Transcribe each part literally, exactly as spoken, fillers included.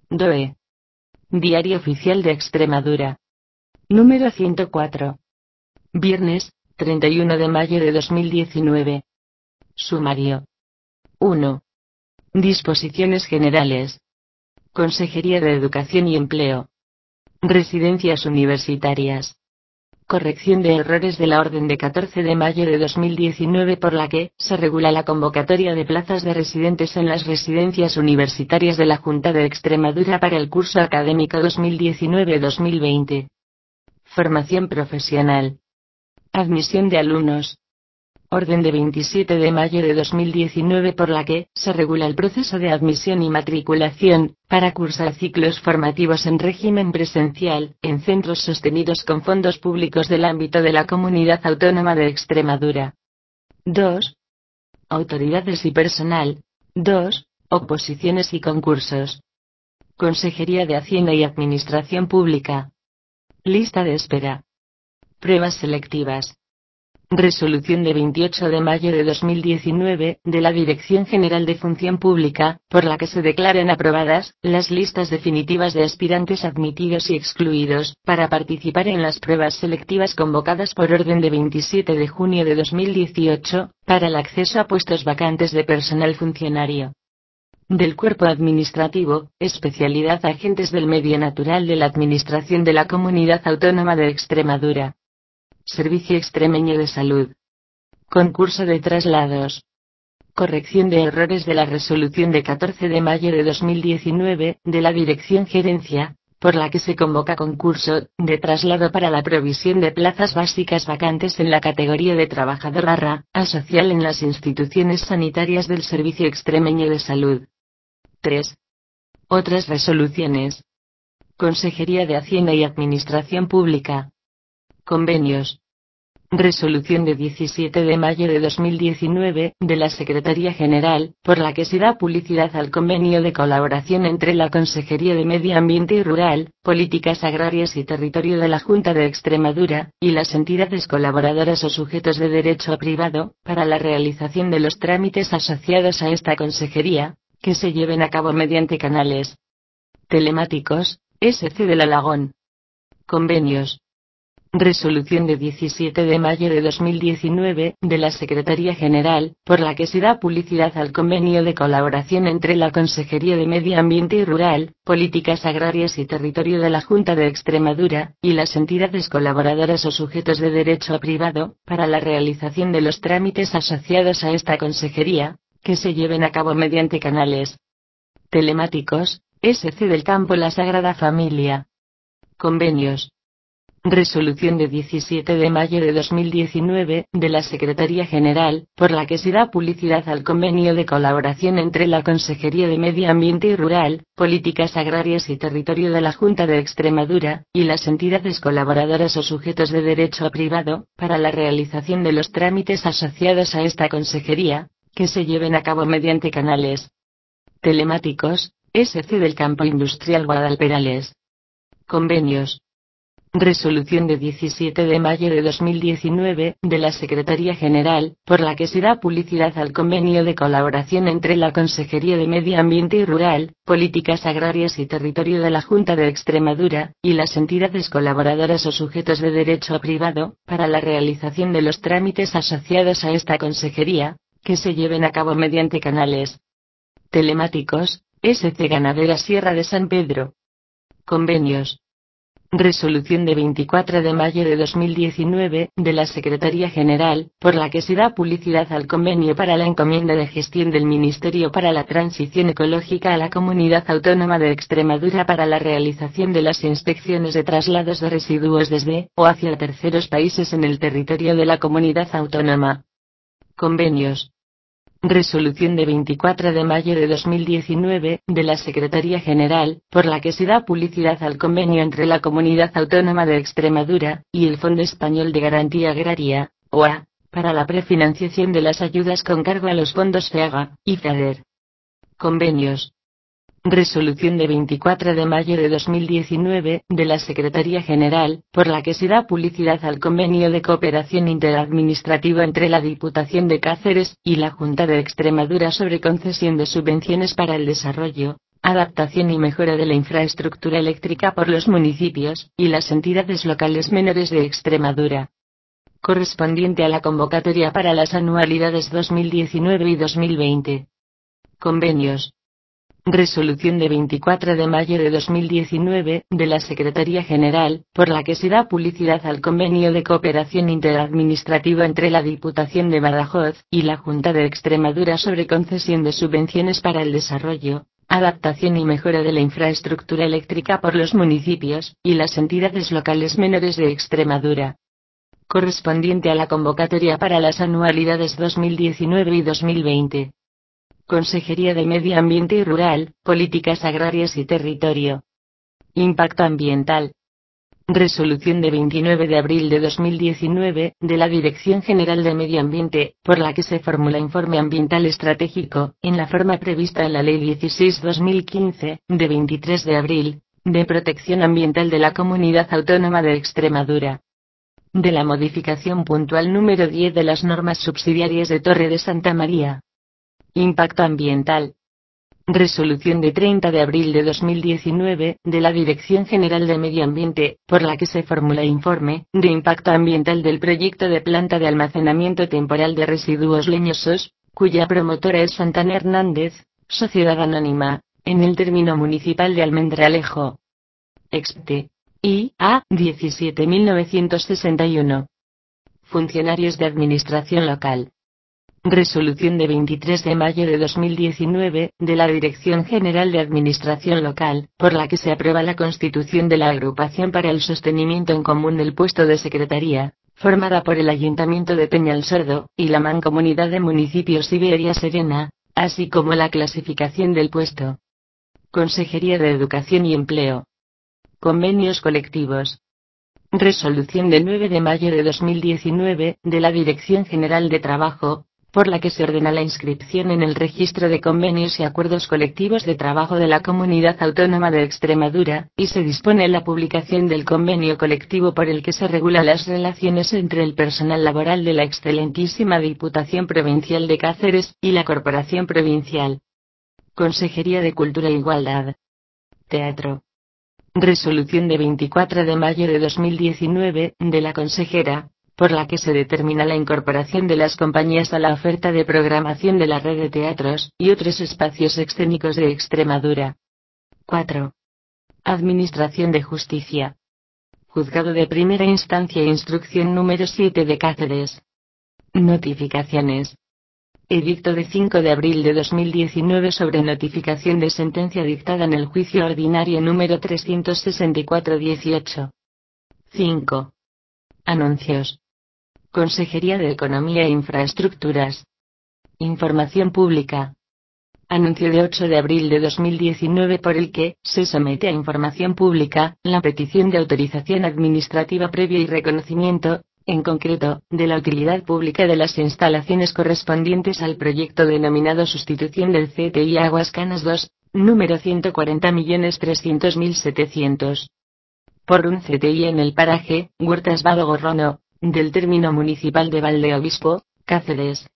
D O E. Diario Oficial de Extremadura. Número ciento cuatro. Viernes, treinta y uno de mayo de dos mil diecinueve. Sumario. uno. Disposiciones generales. Consejería de Educación y Empleo. Residencias universitarias. Corrección de errores de la orden de catorce de mayo de dos mil diecinueve por la que se regula la convocatoria de plazas de residentes en las residencias universitarias de la Junta de Extremadura para el curso académico dos mil diecinueve dos mil veinte. Formación profesional. Admisión de alumnos. Orden de veintisiete de mayo de dos mil diecinueve por la que se regula el proceso de admisión y matriculación para cursar ciclos formativos en régimen presencial en centros sostenidos con fondos públicos del ámbito de la Comunidad Autónoma de Extremadura. dos. Autoridades y personal. dos. Oposiciones y concursos. Consejería de Hacienda y Administración Pública. Lista de espera. Pruebas selectivas. Resolución de veintiocho de mayo de dos mil diecinueve, de la Dirección General de Función Pública, por la que se declaran aprobadas las listas definitivas de aspirantes admitidos y excluidos, para participar en las pruebas selectivas convocadas por orden de veintisiete de junio de dos mil dieciocho, para el acceso a puestos vacantes de personal funcionario del Cuerpo Administrativo, especialidad Agentes del Medio Natural de la Administración de la Comunidad Autónoma de Extremadura. Servicio Extremeño de Salud. Concurso de traslados. Corrección de errores de la resolución de catorce de mayo de dos mil diecinueve, de la Dirección Gerencia, por la que se convoca concurso de traslado para la provisión de plazas básicas vacantes en la categoría de trabajador barra a social en las instituciones sanitarias del Servicio Extremeño de Salud. tres. Otras resoluciones. Consejería de Hacienda y Administración Pública. Convenios. Resolución de diecisiete de mayo de dos mil diecinueve, de la Secretaría General, por la que se da publicidad al convenio de colaboración entre la Consejería de Medio Ambiente y Rural, Políticas Agrarias y Territorio de la Junta de Extremadura, y las entidades colaboradoras o sujetos de derecho privado, para la realización de los trámites asociados a esta consejería, que se lleven a cabo mediante canales telemáticos, S C del Alagón. Convenios. Resolución de diecisiete de mayo de dos mil diecinueve, de la Secretaría General, por la que se da publicidad al convenio de colaboración entre la Consejería de Medio Ambiente y Rural, Políticas Agrarias y Territorio de la Junta de Extremadura, y las entidades colaboradoras o sujetos de derecho privado, para la realización de los trámites asociados a esta consejería, que se lleven a cabo mediante canales telemáticos, S C del Campo La Sagrada Familia. Convenios. Resolución de diecisiete de mayo de dos mil diecinueve, de la Secretaría General, por la que se da publicidad al convenio de colaboración entre la Consejería de Medio Ambiente y Rural, Políticas Agrarias y Territorio de la Junta de Extremadura, y las entidades colaboradoras o sujetos de derecho privado, para la realización de los trámites asociados a esta consejería, que se lleven a cabo mediante canales telemáticos, S C del Campo Industrial Guadalperales. Convenios. Resolución de diecisiete de mayo de dos mil diecinueve, de la Secretaría General, por la que se da publicidad al convenio de colaboración entre la Consejería de Medio Ambiente y Rural, Políticas Agrarias y Territorio de la Junta de Extremadura, y las entidades colaboradoras o sujetos de derecho privado, para la realización de los trámites asociados a esta consejería, que se lleven a cabo mediante canales telemáticos, S C Ganadera Sierra de San Pedro. Convenios. Resolución de veinticuatro de mayo de dos mil diecinueve, de la Secretaría General, por la que se da publicidad al convenio para la encomienda de gestión del Ministerio para la Transición Ecológica a la Comunidad Autónoma de Extremadura para la realización de las inspecciones de traslados de residuos desde o hacia terceros países en el territorio de la Comunidad Autónoma. Convenios. Resolución de veinticuatro de mayo de dos mil diecinueve, de la Secretaría General, por la que se da publicidad al convenio entre la Comunidad Autónoma de Extremadura y el Fondo Español de Garantía Agraria, O A, para la prefinanciación de las ayudas con cargo a los fondos FEAGA y FEADER. Convenios. Resolución de veinticuatro de mayo de dos mil diecinueve, de la Secretaría General, por la que se da publicidad al convenio de cooperación interadministrativa entre la Diputación de Cáceres y la Junta de Extremadura sobre concesión de subvenciones para el desarrollo Adaptación y mejora de la infraestructura eléctrica por los municipios y las entidades locales menores de Extremadura. Correspondiente a la convocatoria para las anualidades dos mil diecinueve y dos mil veinte. Convenios. Resolución de veinticuatro de mayo de dos mil diecinueve, de la Secretaría General, por la que se da publicidad al convenio de cooperación interadministrativa entre la Diputación de Badajoz y la Junta de Extremadura sobre concesión de subvenciones para el desarrollo, adaptación y mejora de la infraestructura eléctrica por los municipios y las entidades locales menores de Extremadura. Correspondiente a la convocatoria para las anualidades dos mil diecinueve y dos mil veinte. Consejería de Medio Ambiente y Rural, Políticas Agrarias y Territorio. Impacto Ambiental. Resolución de veintinueve de abril de dos mil diecinueve, de la Dirección General de Medio Ambiente, por la que se formula informe ambiental estratégico, en la forma prevista en la Ley dieciséis barra dos mil quince, de veintitrés de abril, de Protección Ambiental de la Comunidad Autónoma de Extremadura. De la modificación puntual número diez de las normas subsidiarias de Torre de Santa María. Impacto Ambiental. Resolución de treinta de abril de dos mil diecinueve, de la Dirección General de Medio Ambiente, por la que se formula informe de impacto ambiental del proyecto de planta de almacenamiento temporal de residuos leñosos, cuya promotora es Santana Hernández, Sociedad Anónima, en el término municipal de Almendralejo. Expte. I A diecisiete mil novecientos sesenta y uno. Funcionarios de Administración Local. Resolución de veintitrés de mayo de dos mil diecinueve, de la Dirección General de Administración Local, por la que se aprueba la constitución de la Agrupación para el Sostenimiento en Común del Puesto de Secretaría, formada por el Ayuntamiento de Peñalsordo y la Mancomunidad de Municipios Iberia Serena, así como la clasificación del puesto. Consejería de Educación y Empleo. Convenios colectivos. Resolución del nueve de mayo de dos mil diecinueve, de la Dirección General de Trabajo, por la que se ordena la inscripción en el Registro de Convenios y Acuerdos Colectivos de Trabajo de la Comunidad Autónoma de Extremadura, y se dispone la publicación del convenio colectivo por el que se regulan las relaciones entre el personal laboral de la excelentísima Diputación Provincial de Cáceres y la Corporación Provincial. Consejería de Cultura e Igualdad. Teatro. Resolución de veinticuatro de mayo de dos mil diecinueve, de la consejera, por la que se determina la incorporación de las compañías a la oferta de programación de la red de teatros y otros espacios escénicos de Extremadura. cuatro. Administración de Justicia. Juzgado de Primera Instancia e Instrucción número siete de Cáceres. Notificaciones. Edicto de cinco de abril de dos mil diecinueve sobre notificación de sentencia dictada en el juicio ordinario número trescientos sesenta y cuatro barra dieciocho. cinco. Anuncios. Consejería de Economía e Infraestructuras. Información pública. Anuncio de ocho de abril de dos mil diecinueve por el que se somete a información pública la petición de autorización administrativa previa y reconocimiento, en concreto, de la utilidad pública de las instalaciones correspondientes al proyecto denominado Sustitución del C T I Aguas Canas dos, número ciento cuarenta millones trescientos mil setecientos. Por un C T I en el paraje, Huertas Vado Gorrono, del término municipal de Valdeobispo, Cáceres.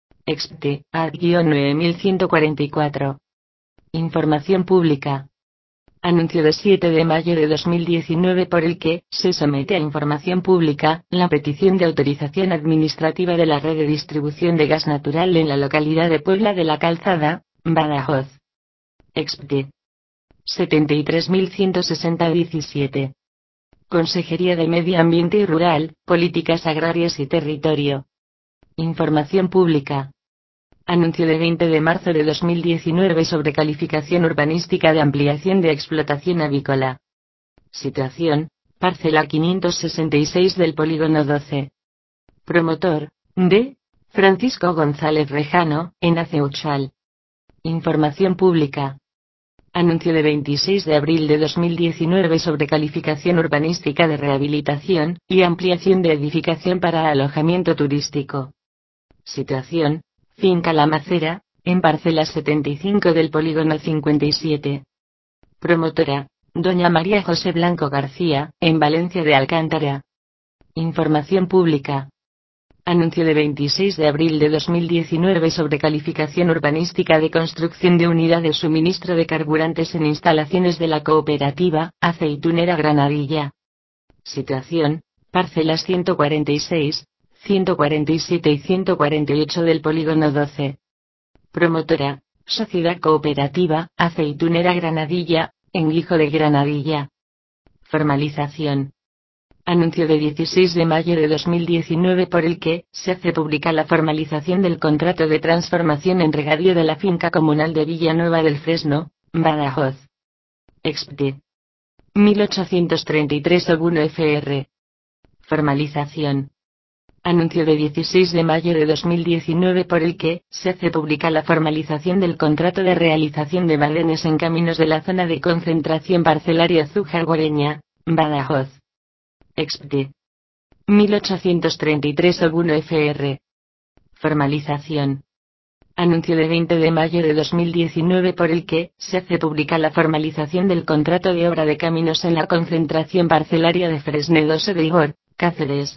Expte, ad nueve mil ciento cuarenta y cuatro. Información pública. Anuncio de siete de mayo de dos mil diecinueve por el que se somete a información pública la petición de autorización administrativa de la red de distribución de gas natural en la localidad de Puebla de la Calzada, Badajoz. Expte. setenta y tres mil ciento sesenta diecisiete. Consejería de Medio Ambiente y Rural, Políticas Agrarias y Territorio. Información pública. Anuncio de veinte de marzo de dos mil diecinueve sobre calificación urbanística de ampliación de explotación avícola. Situación, parcela quinientos sesenta y seis del polígono doce. Promotor, D. Francisco González Rejano, en Aceuchal. Información pública. Anuncio de veintiséis de abril de dos mil diecinueve sobre calificación urbanística de rehabilitación y ampliación de edificación para alojamiento turístico. Situación, Finca La Macera, en parcela setenta y cinco del polígono cincuenta y siete. Promotora, doña María José Blanco García, en Valencia de Alcántara. Información pública. Anuncio de veintiséis de abril de dos mil diecinueve sobre calificación urbanística de construcción de unidad de suministro de carburantes en instalaciones de la cooperativa Aceitunera Granadilla. Situación: parcelas ciento cuarenta y seis, ciento cuarenta y siete y ciento cuarenta y ocho del polígono doce. Promotora: Sociedad Cooperativa Aceitunera Granadilla, en Guijo de Granadilla. Formalización. Anuncio de dieciséis de mayo de dos mil diecinueve por el que se hace pública la formalización del contrato de transformación en regadío de la finca comunal de Villanueva del Fresno, Badajoz. Expte. mil ochocientos treinta y tres o uno F R. Formalización. Anuncio de dieciséis de mayo de dos mil diecinueve por el que se hace pública la formalización del contrato de realización de balenes en caminos de la zona de concentración parcelaria Zújar Goreña, Badajoz. Expte. mil ochocientos treinta y tres o uno F R. Formalización. Anuncio de veinte de mayo de dos mil diecinueve por el que se hace pública la formalización del contrato de obra de caminos en la concentración parcelaria de Fresnedoso de Igor, Cáceres.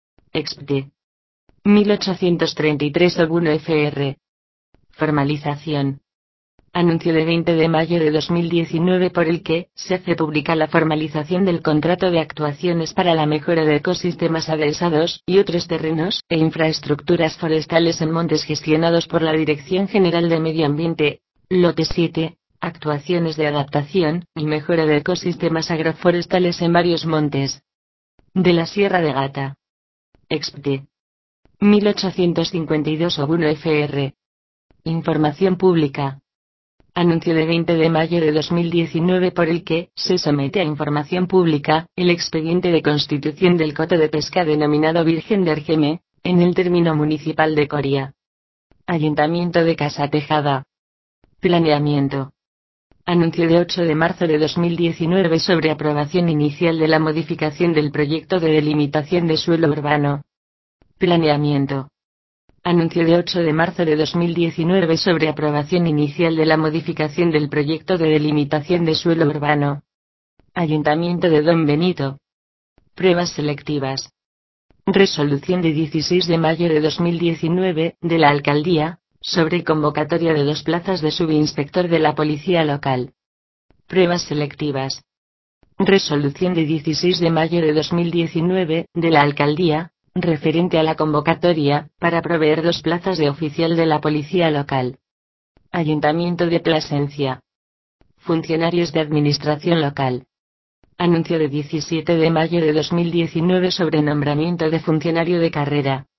Expte. mil ochocientos treinta y tres o uno F R. Formalización. Anuncio de veinte de mayo de dos mil diecinueve por el que se hace pública la formalización del contrato de actuaciones para la mejora de ecosistemas adhesados y otros terrenos e infraestructuras forestales en montes gestionados por la Dirección General de Medio Ambiente, lote siete, actuaciones de adaptación y mejora de ecosistemas agroforestales en varios montes de la Sierra de Gata. Expte. mil ochocientos cincuenta y dos o uno F R. Información pública. Anuncio de veinte de mayo de dos mil diecinueve por el que se somete a información pública el expediente de constitución del coto de pesca denominado Virgen de Argeme, en el término municipal de Coria. Ayuntamiento de Casa Tejada. Planeamiento. Anuncio de ocho de marzo de dos mil diecinueve sobre aprobación inicial de la modificación del proyecto de delimitación de suelo urbano. Planeamiento. Anuncio de ocho de marzo de dos mil diecinueve sobre aprobación inicial de la modificación del proyecto de delimitación de suelo urbano. Ayuntamiento de Don Benito. Pruebas selectivas. Resolución de dieciséis de mayo de dos mil diecinueve de la Alcaldía sobre convocatoria de dos plazas de subinspector de la Policía Local. Pruebas selectivas. Resolución de dieciséis de mayo de dos mil diecinueve de la Alcaldía referente a la convocatoria para proveer dos plazas de oficial de la Policía Local. Ayuntamiento de Plasencia. Funcionarios de Administración Local. Anuncio de diecisiete de mayo de dos mil diecinueve sobre nombramiento de funcionario de carrera.